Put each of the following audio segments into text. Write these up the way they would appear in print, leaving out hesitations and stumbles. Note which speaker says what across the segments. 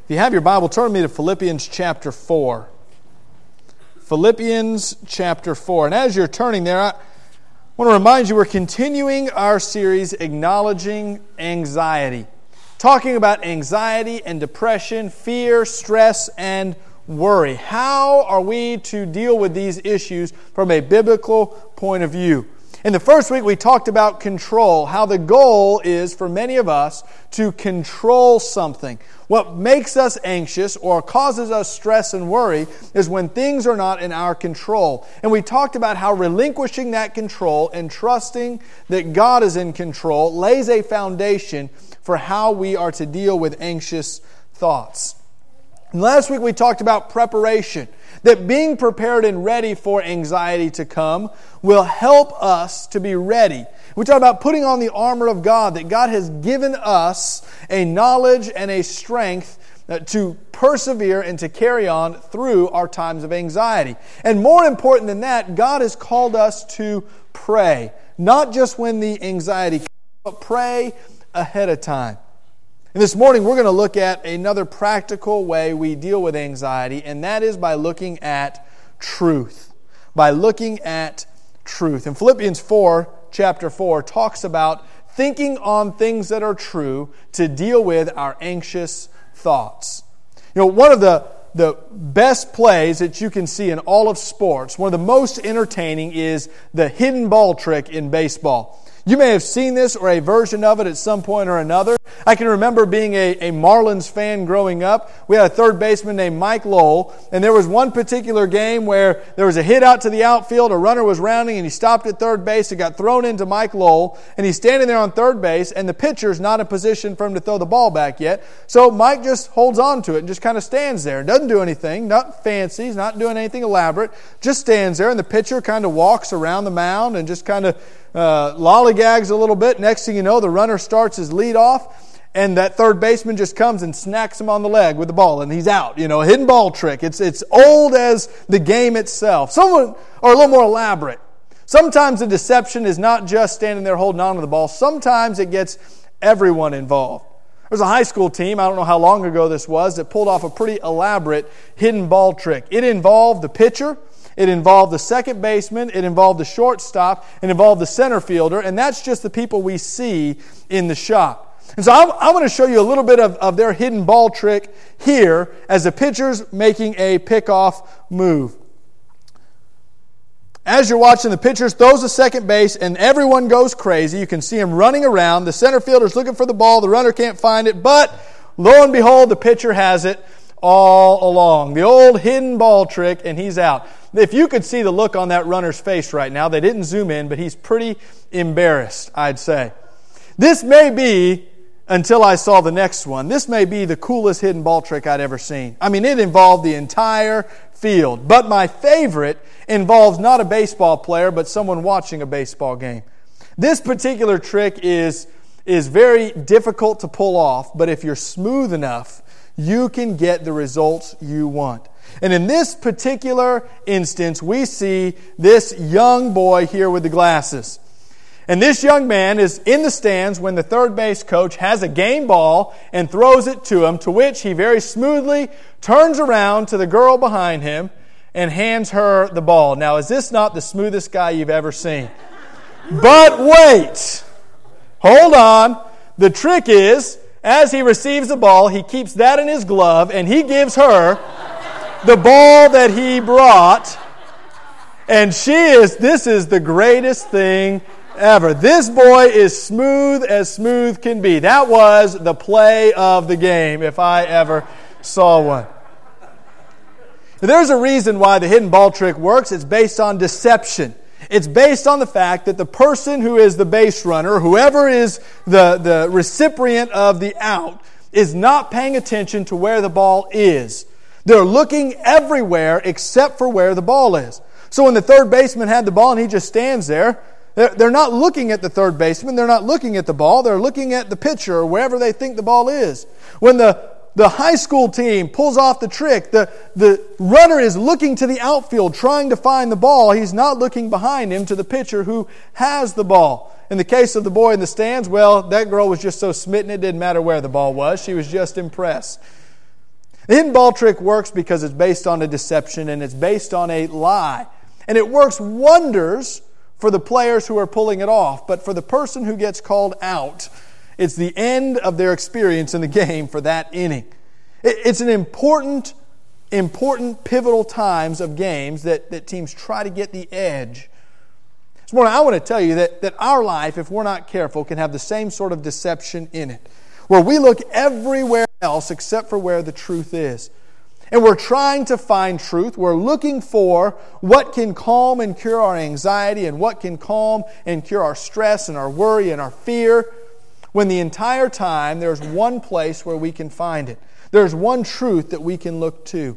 Speaker 1: If you have your Bible, turn me to Philippians chapter 4. Philippians chapter 4. And as you're turning there, I want to remind you we're continuing our series, Acknowledging Anxiety. Talking about anxiety and depression, fear, stress, and worry. How are we to deal with these issues from a biblical point of view? In the first week, we talked about control, how the goal is for many of us to control something. What makes us anxious or causes us stress and worry is when things are not in our control. And we talked about how relinquishing that control and trusting that God is in control lays a foundation for how we are to deal with anxious thoughts. And last week we talked about preparation, that being prepared and ready for anxiety to come will help us to be ready. We talked about putting on the armor of God, that God has given us a knowledge and a strength to persevere and to carry on through our times of anxiety. And more important than that, God has called us to pray, not just when the anxiety comes, but pray ahead of time. And this morning we're going to look at another practical way we deal with anxiety, and that is by looking at truth. By looking at truth. And Philippians 4, chapter 4, talks about thinking on things that are true to deal with our anxious thoughts. You know, one of the best plays that you can see in all of sports, one of the most entertaining is the hidden ball trick in baseball. You may have seen this or a version of it at some point or another. I can remember being a Marlins fan growing up. We had a third baseman named Mike Lowell, and there was one particular game where there was a hit out to the outfield, a runner was rounding, and he stopped at third base. It got thrown into Mike Lowell, and he's standing there on third base, and the pitcher's not in position for him to throw the ball back yet. So Mike just holds on to it and just kind of stands there. Doesn't do anything, not fancy, he's not doing anything elaborate, just stands there, and the pitcher kind of walks around the mound and just kind of lollygags a little bit. Next thing you know, the runner starts his lead off, and that third baseman just comes and smacks him on the leg with the ball, and he's out. You know, a hidden ball trick. It's old as the game itself. Some are a little more elaborate. Sometimes the deception is not just standing there holding on to the ball. Sometimes it gets everyone involved. There's a high school team, I don't know how long ago this was, that pulled off a pretty elaborate hidden ball trick. It involved the pitcher, it involved the second baseman, it involved the shortstop, it involved the center fielder, and that's just the people we see in the shot. And so I want to show you a little bit of their hidden ball trick here as the pitcher's making a pickoff move. As you're watching, the pitcher throws the second base and everyone goes crazy. You can see him running around. The center fielder's looking for the ball. The runner can't find it, but lo and behold, the pitcher has it all along. The old hidden ball trick, and he's out. If you could see the look on that runner's face right now, they didn't zoom in, but he's pretty embarrassed, I'd say. This may be, until I saw the next one, this may be the coolest hidden ball trick I'd ever seen. I mean, it involved the entire field. But my favorite involves not a baseball player, but someone watching a baseball game. This particular trick is very difficult to pull off, but if you're smooth enough, you can get the results you want. And in this particular instance, we see this young boy here with the glasses. And this young man is in the stands when the third base coach has a game ball and throws it to him, to which he very smoothly turns around to the girl behind him and hands her the ball. Now, is this not the smoothest guy you've ever seen? But wait! Hold on. The trick is, as he receives the ball, he keeps that in his glove and he gives her the ball that he brought. And this is the greatest thing ever. This boy is smooth as smooth can be. That was the play of the game, if I ever saw one. There's a reason why the hidden ball trick works. It's based on deception. It's based on the fact that the person who is the base runner, whoever is the recipient of the out, is not paying attention to where the ball is. They're looking everywhere except for where the ball is. So when the third baseman had the ball and he just stands there, they're not looking at the third baseman, they're not looking at the ball, they're looking at the pitcher or wherever they think the ball is. When the high school team pulls off the trick, the runner is looking to the outfield trying to find the ball. He's not looking behind him to the pitcher who has the ball. In the case of the boy in the stands, well, that girl was just so smitten it didn't matter where the ball was. She was just impressed. The hidden ball trick works because it's based on a deception and it's based on a lie. And it works wonders for the players who are pulling it off. But for the person who gets called out, it's the end of their experience in the game for that inning. It's an important pivotal times of games that teams try to get the edge. This morning I want to tell you that our life, if we're not careful, can have the same sort of deception in it, where we look everywhere else except for where the truth is. And we're trying to find truth. We're looking for what can calm and cure our anxiety and what can calm and cure our stress and our worry and our fear, when the entire time there's one place where we can find it. There's one truth that we can look to.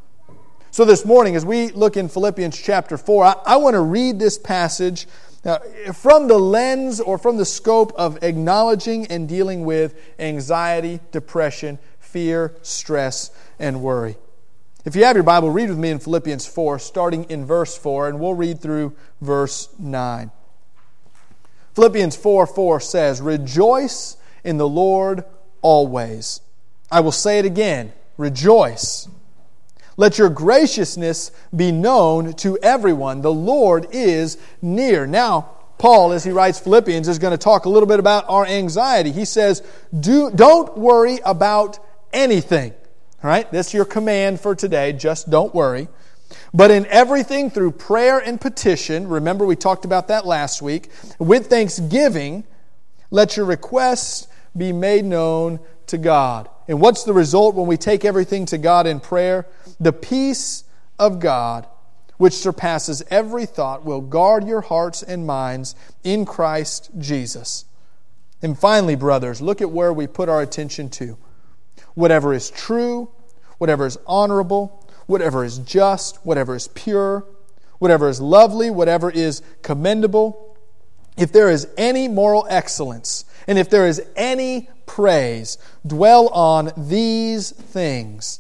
Speaker 1: So this morning, as we look in Philippians chapter 4, I want to read this passage from the lens or from the scope of acknowledging and dealing with anxiety, depression, fear, stress, and worry. If you have your Bible, read with me in Philippians 4, starting in verse 4, and we'll read through verse 9. Philippians 4:4 says, "Rejoice in the Lord always. I will say it again, rejoice. Let your graciousness be known to everyone. The Lord is near." Now, Paul, as he writes Philippians, is going to talk a little bit about our anxiety. He says, don't worry about anything. All right, that's your command for today. Just don't worry. But in everything, through prayer and petition, remember we talked about that last week, with thanksgiving, let your requests be made known to God. And what's the result when we take everything to God in prayer? The peace of God, which surpasses every thought, will guard your hearts and minds in Christ Jesus. And finally, brothers, look at where we put our attention to. Whatever is true, whatever is honorable, whatever is just, whatever is pure, whatever is lovely, whatever is commendable, if there is any moral excellence, and if there is any praise, dwell on these things.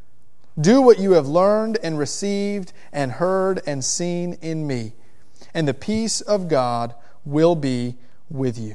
Speaker 1: Do what you have learned and received and heard and seen in me, and the peace of God will be with you.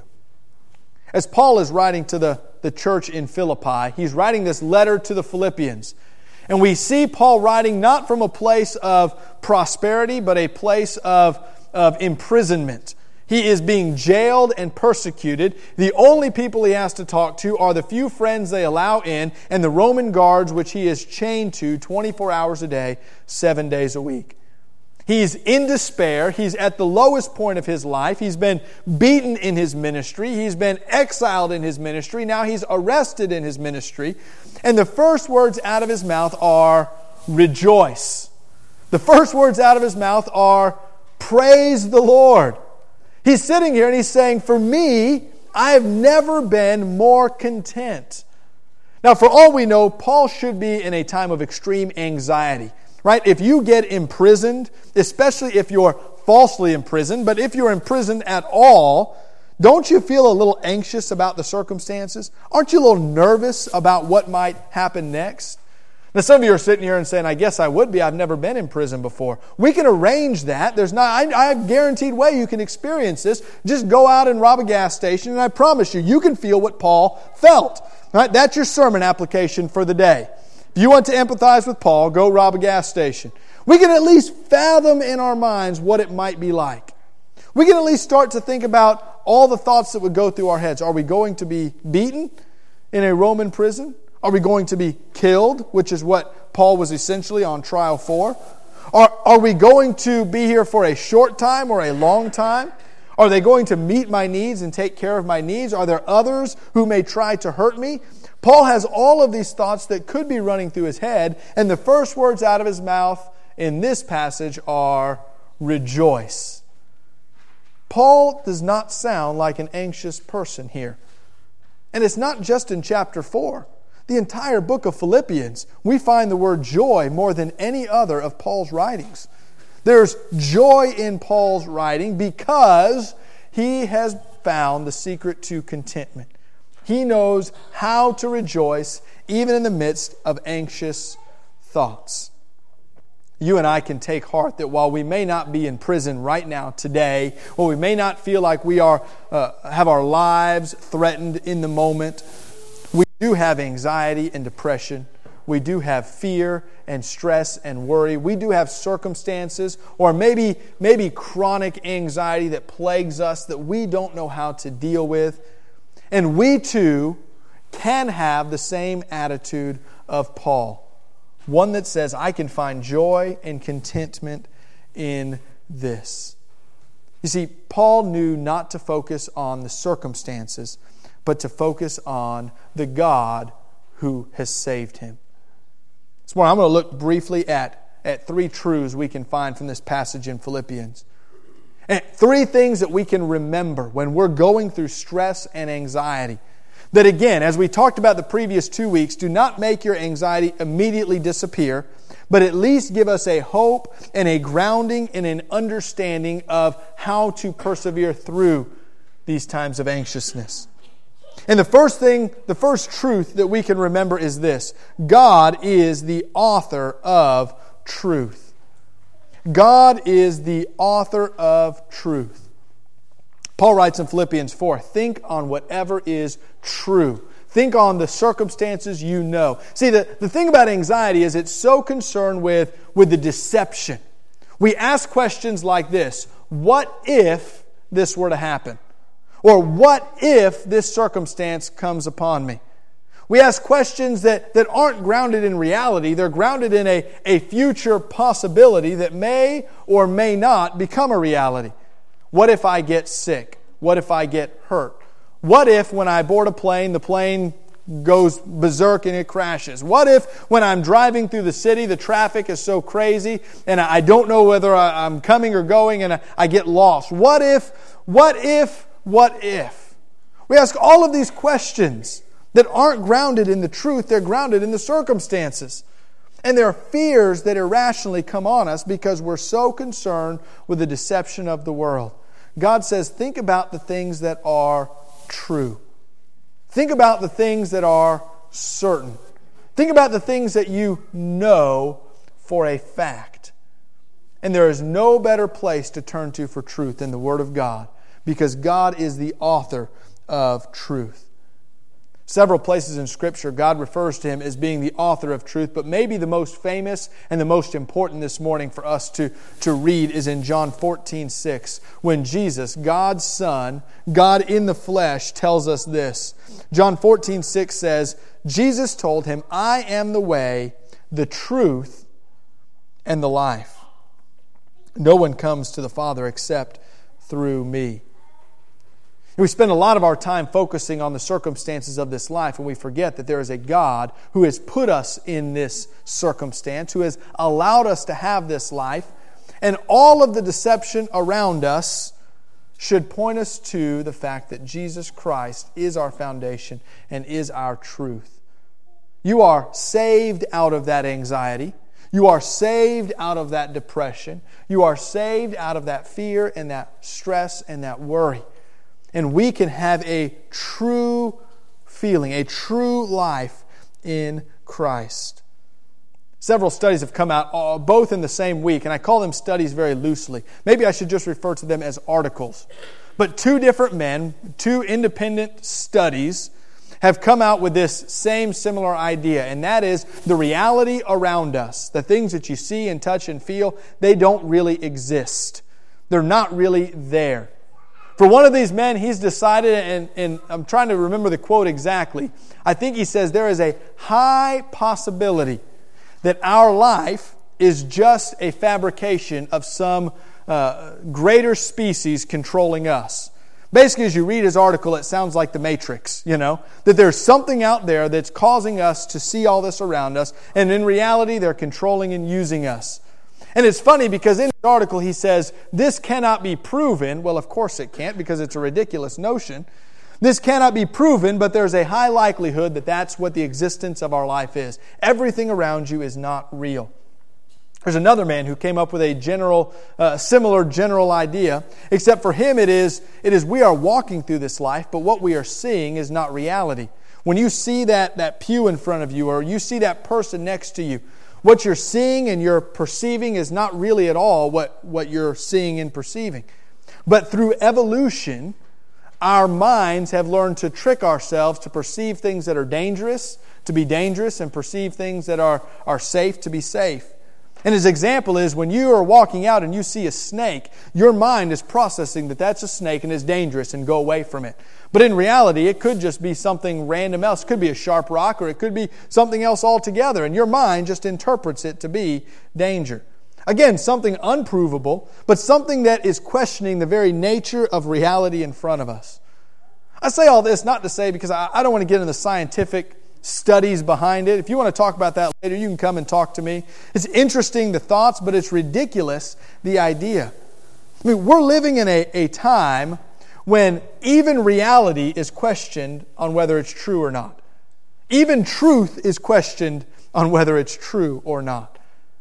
Speaker 1: As Paul is writing to the church in Philippi, he's writing this letter to the Philippians. And we see Paul writing not from a place of prosperity, but a place of imprisonment. He is being jailed and persecuted. The only people he has to talk to are the few friends they allow in and the Roman guards which he is chained to 24 hours a day, 7 days a week. He's in despair. He's at the lowest point of his life. He's been beaten in his ministry. He's been exiled in his ministry. Now he's arrested in his ministry. And the first words out of his mouth are, rejoice. The first words out of his mouth are, praise the Lord. He's sitting here and he's saying, for me, I have never been more content. Now, for all we know, Paul should be in a time of extreme anxiety. Right? If you get imprisoned, especially if you're falsely imprisoned, but if you're imprisoned at all, don't you feel a little anxious about the circumstances? Aren't you a little nervous about what might happen next? Now, some of you are sitting here and saying, I guess I would be. I've never been in prison before. We can arrange that. I have a guaranteed way you can experience this. Just go out and rob a gas station, and I promise you can feel what Paul felt. Right? That's your sermon application for the day. If you want to empathize with Paul, go rob a gas station. We can at least fathom in our minds what it might be like. We can at least start to think about all the thoughts that would go through our heads. Are we going to be beaten in a Roman prison? Are we going to be killed, which is what Paul was essentially on trial for? Are we going to be here for a short time or a long time? Are they going to meet my needs and take care of my needs? Are there others who may try to hurt me? Paul has all of these thoughts that could be running through his head, and the first words out of his mouth in this passage are, rejoice. Paul does not sound like an anxious person here. And it's not just in chapter 4. The entire book of Philippians, we find the word joy more than any other of Paul's writings. There's joy in Paul's writing because he has found the secret to contentment. He knows how to rejoice even in the midst of anxious thoughts. You and I can take heart that while we may not be in prison right now today, or we may not feel like we are have our lives threatened in the moment, we do have anxiety and depression. we do have fear and stress and worry. We do have circumstances or maybe chronic anxiety that plagues us that we don't know how to deal with. And we too can have the same attitude of Paul. One that says, I can find joy and contentment in this. You see, Paul knew not to focus on the circumstances, but to focus on the God who has saved him. This morning I'm going to look briefly at three truths we can find from this passage in Philippians. And three things that we can remember when we're going through stress and anxiety. That again, as we talked about the previous 2 weeks, do not make your anxiety immediately disappear, but at least give us a hope and a grounding and an understanding of how to persevere through these times of anxiousness. And the first truth that we can remember is this: God is the author of truth. God is the author of truth. Paul writes in Philippians 4, think on whatever is true. Think on the circumstances you know. See, the thing about anxiety is it's so concerned with the deception. We ask questions like this: what if this were to happen? Or what if this circumstance comes upon me? We ask questions that aren't grounded in reality. They're grounded in a future possibility that may or may not become a reality. What if I get sick? What if I get hurt? What if when I board a plane, the plane goes berserk and it crashes? What if when I'm driving through the city, the traffic is so crazy and I don't know whether I'm coming or going and I get lost? What if? We ask all of these questions that aren't grounded in the truth. They're grounded in the circumstances. And there are fears that irrationally come on us because we're so concerned with the deception of the world. God says, think about the things that are true. Think about the things that are certain. Think about the things that you know for a fact. And there is no better place to turn to for truth than the Word of God, because God is the author of truth. Several places in Scripture, God refers to Him as being the author of truth, but maybe the most famous and the most important this morning for us to read is in John 14:6, when Jesus, God's Son, God in the flesh, tells us this. John 14:6 says, Jesus told him, I am the way, the truth, and the life. No one comes to the Father except through me. We spend a lot of our time focusing on the circumstances of this life, and we forget that there is a God who has put us in this circumstance, who has allowed us to have this life, and all of the deception around us should point us to the fact that Jesus Christ is our foundation and is our truth. You are saved out of that anxiety. You are saved out of that depression. You are saved out of that fear and that stress and that worry. And we can have a true feeling, a true life in Christ. Several studies have come out, both in the same week, and I call them studies very loosely. Maybe I should just refer to them as articles. But two different men, two independent studies, have come out with this same similar idea, and that is the reality around us, the things that you see and touch and feel, they don't really exist. They're not really there. For one of these men, he's decided, and I'm trying to remember the quote exactly, I think he says there is a high possibility that our life is just a fabrication of some greater species controlling us. Basically, as you read his article, it sounds like the Matrix, that there's something out there that's causing us to see all this around us, and in reality, they're controlling and using us. And it's funny because in the article he says, this cannot be proven. Well, of course it can't, because it's a ridiculous notion. This cannot be proven, but there's a high likelihood that that's what the existence of our life is. Everything around you is not real. There's another man who came up with a similar general idea, except for him it is we are walking through this life, but what we are seeing is not reality. When you see that pew in front of you, or you see that person next to you, what you're seeing and you're perceiving is not really at all what you're seeing and perceiving. But through evolution, our minds have learned to trick ourselves to perceive things that are dangerous, to be dangerous and perceive things that are safe to be safe. And his example is when you are walking out and you see a snake, your mind is processing that that's a snake and is dangerous and go away from it. But in reality, it could just be something random else. It could be a sharp rock or it could be something else altogether. And your mind just interprets it to be danger. Again, something unprovable, but something that is questioning the very nature of reality in front of us. I say all this not to say because I don't want to get into the scientific studies behind it. If you want to talk about that later, you can come and talk to me. It's interesting, the thoughts, but it's ridiculous, the idea. I mean, we're living in a time when even reality is questioned on whether it's true or not. Even truth is questioned on whether it's true or not.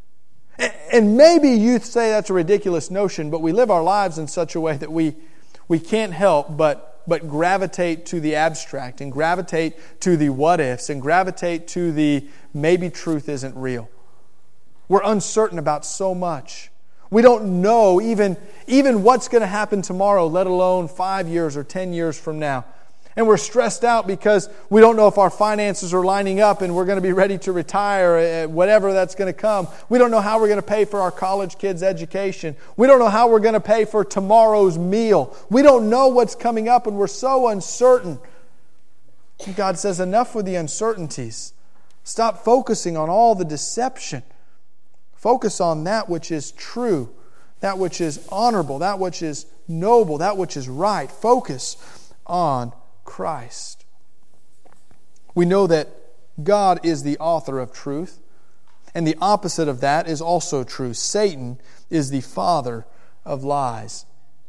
Speaker 1: And maybe you say that's a ridiculous notion, but we live our lives in such a way that we can't help but gravitate to the abstract and gravitate to the what-ifs and gravitate to the maybe truth isn't real. We're uncertain about so much. We don't know even what's going to happen tomorrow, let alone 5 years or 10 years from now. And we're stressed out because we don't know if our finances are lining up and we're going to be ready to retire, whatever that's going to come. We don't know how we're going to pay for our college kids' education. We don't know how we're going to pay for tomorrow's meal. We don't know what's coming up and we're so uncertain. And God says, enough with the uncertainties. Stop focusing on all the deception. Focus on that which is true, that which is honorable, that which is noble, that which is right. Focus on Christ. We know that God is the author of truth, and the opposite of that is also true. Satan is the father of lies.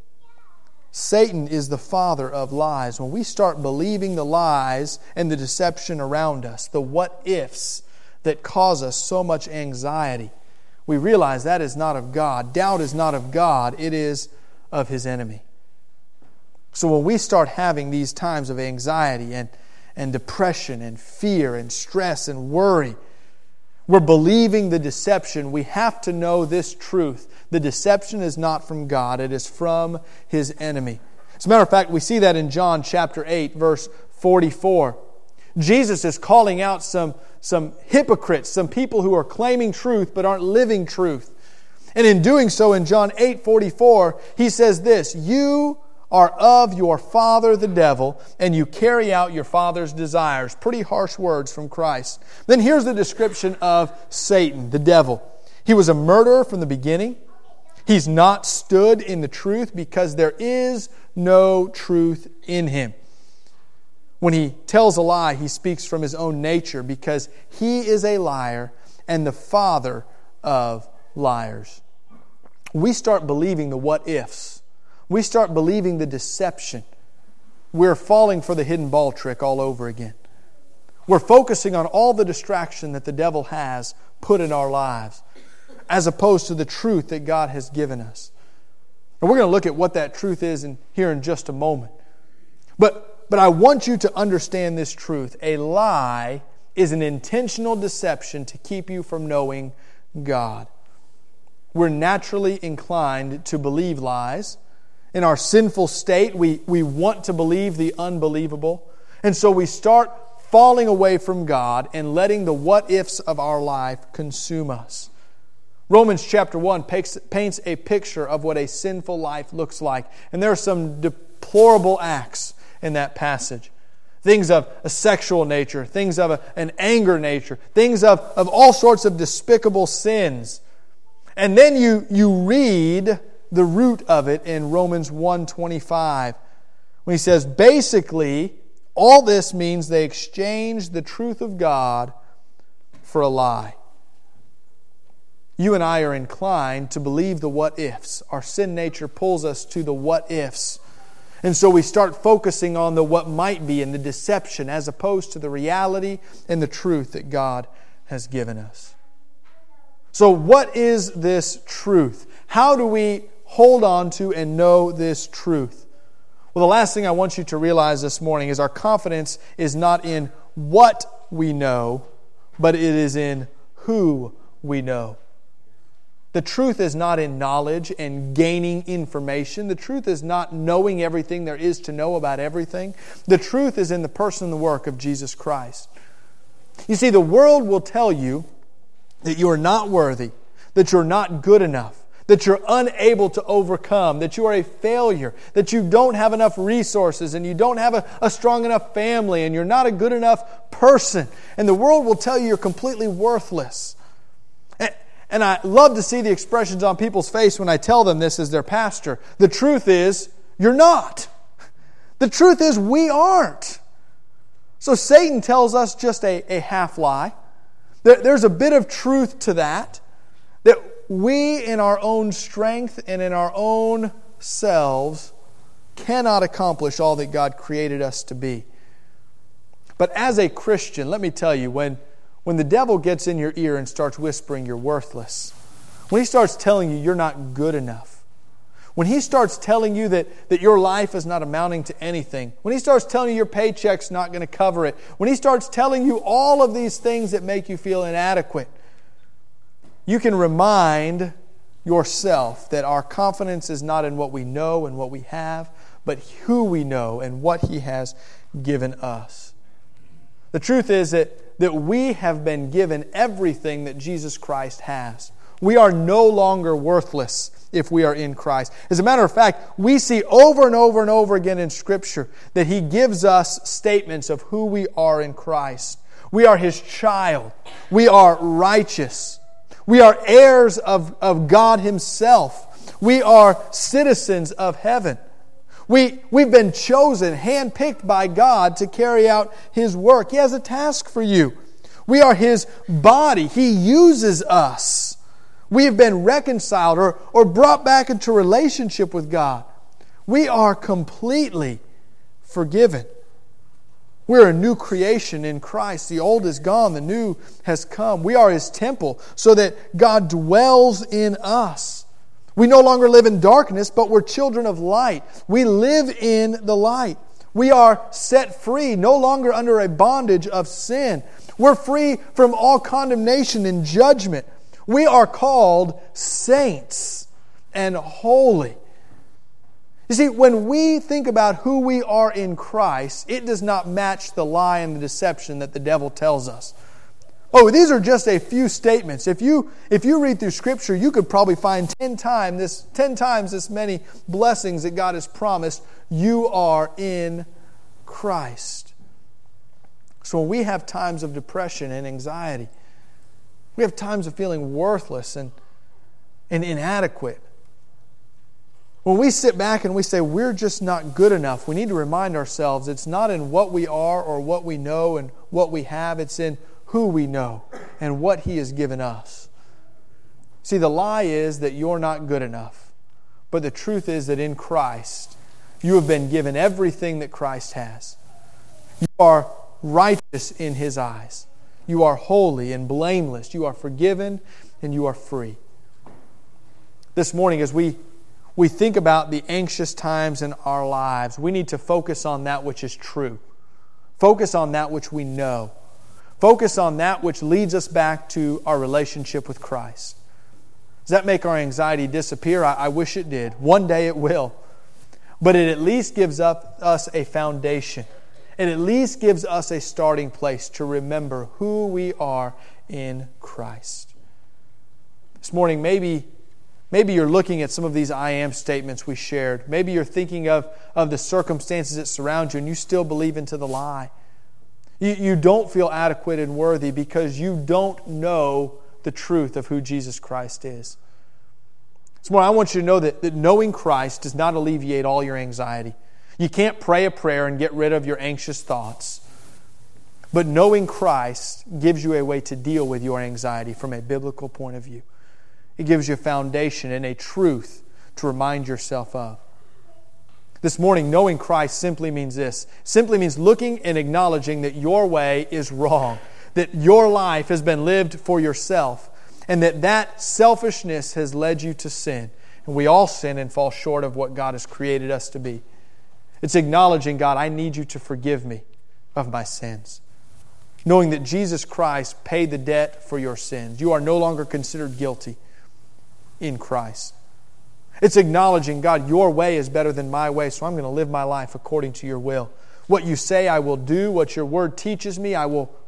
Speaker 1: Satan is the father of lies. When we start believing the lies and the deception around us, the what-ifs that cause us so much anxiety, we realize that is not of God. Doubt is not of God. It is of his enemy. So when we start having these times of anxiety and depression and fear and stress and worry, we're believing the deception. We have to know this truth. The deception is not from God. It is from his enemy. As a matter of fact, we see that in John chapter 8, verse 44. Jesus is calling out some hypocrites, some people who are claiming truth but aren't living truth. And in doing so, in John 8:44, he says this, "You are of your father the devil, and you carry out your father's desires." Pretty harsh words from Christ. Then here's the description of Satan, the devil. He was a murderer from the beginning. He's not stood in the truth because there is no truth in him. When he tells a lie, he speaks from his own nature because he is a liar and the father of liars. We start believing the what-ifs. We start believing the deception. We're falling for the hidden ball trick all over again. We're focusing on all the distraction that the devil has put in our lives as opposed to the truth that God has given us. And we're going to look at what that truth is here in just a moment. But I want you to understand this truth. A lie is an intentional deception to keep you from knowing God. We're naturally inclined to believe lies. In our sinful state, we want to believe the unbelievable. And so we start falling away from God and letting the what-ifs of our life consume us. Romans chapter 1 paints a picture of what a sinful life looks like. And there are some deplorable acts in that passage. Things of a sexual nature, things of an anger nature, things of all sorts of despicable sins. And then you read the root of it in Romans 1:25 when he says, basically, all this means they exchanged the truth of God for a lie. You and I are inclined to believe the what-ifs. Our sin nature pulls us to the what-ifs. And so we start focusing on the what might be and the deception as opposed to the reality and the truth that God has given us. So what is this truth? How do we hold on to and know this truth? Well, the last thing I want you to realize this morning is our confidence is not in what we know, but it is in who we know. The truth is not in knowledge and gaining information. The truth is not knowing everything there is to know about everything. The truth is in the person and the work of Jesus Christ. You see, the world will tell you that you are not worthy, that you're not good enough, that you're unable to overcome, that you are a failure, that you don't have enough resources and you don't have a strong enough family and you're not a good enough person. And the world will tell you you're completely worthless. And I love to see the expressions on people's face when I tell them this as their pastor. The truth is, you're not. The truth is, we aren't. So Satan tells us just a half lie. There's a bit of truth to that we in our own strength and in our own selves cannot accomplish all that God created us to be. But as a Christian, let me tell you, when the devil gets in your ear and starts whispering you're worthless, when he starts telling you you're not good enough, when he starts telling you that your life is not amounting to anything, when he starts telling you your paycheck's not going to cover it, when he starts telling you all of these things that make you feel inadequate, you can remind yourself that our confidence is not in what we know and what we have, but who we know and what He has given us. The truth is that we have been given everything that Jesus Christ has. We are no longer worthless if we are in Christ. As a matter of fact, we see over and over and over again in Scripture that He gives us statements of who we are in Christ. We are His child. We are righteous. We are heirs of God Himself. We are citizens of heaven. We've been chosen, handpicked by God to carry out His work. He has a task for you. We are His body. He uses us. We have been reconciled or brought back into relationship with God. We are completely forgiven. We're a new creation in Christ. The old is gone, the new has come. We are His temple so that God dwells in us. We no longer live in darkness, but we're children of light. We live in the light. We are set free, no longer under a bondage of sin. We're free from all condemnation and judgment. We are called saints and holy. You see, when we think about who we are in Christ, it does not match the lie and the deception that the devil tells us. Oh, these are just a few statements. If you read through Scripture, you could probably find 10 times this many blessings that God has promised. You are in Christ. So when we have times of depression and anxiety, we have times of feeling worthless and inadequate, when we sit back and we say we're just not good enough, we need to remind ourselves it's not in what we are or what we know and what we have. It's in who we know and what He has given us. See, the lie is that you're not good enough. But the truth is that in Christ, you have been given everything that Christ has. You are righteous in His eyes. You are holy and blameless. You are forgiven and you are free. This morning, as we think about the anxious times in our lives, we need to focus on that which is true. Focus on that which we know. Focus on that which leads us back to our relationship with Christ. Does that make our anxiety disappear? I wish it did. One day it will. But it at least gives us a foundation. It at least gives us a starting place to remember who we are in Christ. This morning, maybe you're looking at some of these I am statements we shared. Maybe you're thinking of the circumstances that surround you and you still believe into the lie. You don't feel adequate and worthy because you don't know the truth of who Jesus Christ is. This morning, I want you to know that knowing Christ does not alleviate all your anxiety. You can't pray a prayer and get rid of your anxious thoughts. But knowing Christ gives you a way to deal with your anxiety from a biblical point of view. It gives you a foundation and a truth to remind yourself of. This morning, knowing Christ simply means this. Simply means looking and acknowledging that your way is wrong. That your life has been lived for yourself. And that selfishness has led you to sin. And we all sin and fall short of what God has created us to be. It's acknowledging, God, I need you to forgive me of my sins. Knowing that Jesus Christ paid the debt for your sins. You are no longer considered guilty in Christ. It's acknowledging, God, your way is better than my way, so I'm going to live my life according to your will. What you say I will do, what your word teaches me, I will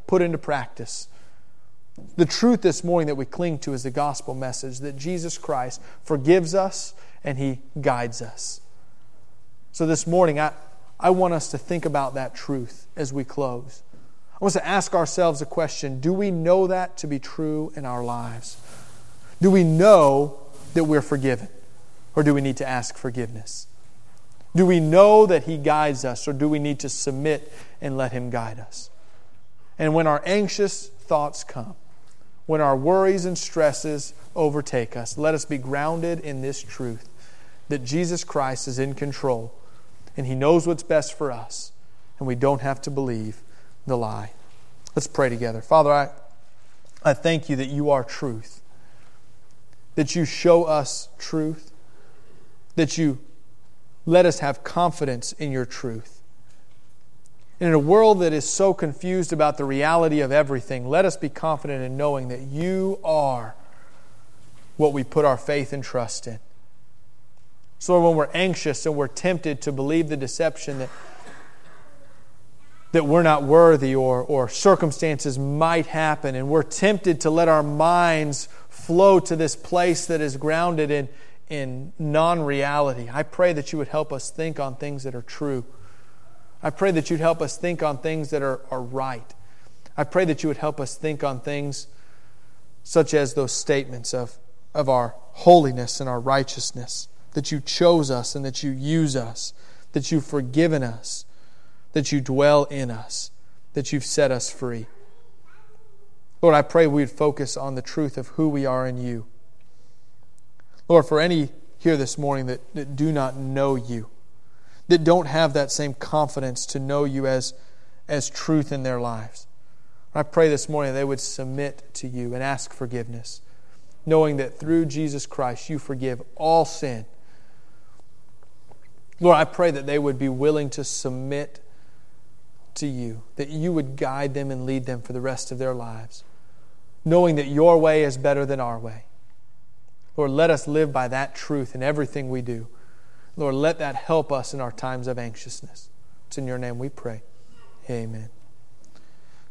Speaker 1: put into practice. The truth this morning that we cling to is the gospel message that Jesus Christ forgives us and He guides us. So this morning, I want us to think about that truth as we close. I want us to ask ourselves a question: do we know that to be true in our lives? Do we know that we're forgiven? Or do we need to ask forgiveness? Do we know that He guides us, or do we need to submit and let Him guide us? And when our anxious thoughts come, when our worries and stresses overtake us, let us be grounded in this truth that Jesus Christ is in control and He knows what's best for us, and we don't have to believe the lie. Let's pray together. Father, I thank You that You are truth, that You show us truth, that You let us have confidence in Your truth. And in a world that is so confused about the reality of everything, let us be confident in knowing that You are what we put our faith and trust in. So Lord, when we're anxious and we're tempted to believe the deception that we're not worthy, or circumstances might happen, and we're tempted to let our minds flow to this place that is grounded in non-reality, I pray that You would help us think on things that are true. I pray that You'd help us think on things that are right. I pray that You would help us think on things such as those statements of our holiness and our righteousness, that You chose us and that You use us, that You've forgiven us, that You dwell in us, that You've set us free. Lord, I pray we'd focus on the truth of who we are in You. Lord, for any here this morning that do not know You, that don't have that same confidence to know You as truth in their lives, I pray this morning they would submit to You and ask forgiveness, knowing that through Jesus Christ You forgive all sin. Lord, I pray that they would be willing to submit to You, that You would guide them and lead them for the rest of their lives, knowing that Your way is better than our way. Lord, let us live by that truth in everything we do. Lord, let that help us in our times of anxiousness. It's in Your name we pray. Amen.